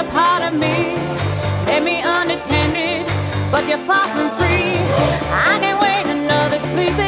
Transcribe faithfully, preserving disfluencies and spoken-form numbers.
a part of me. Let me unattended, but you're far from free. I can't wait another sleep.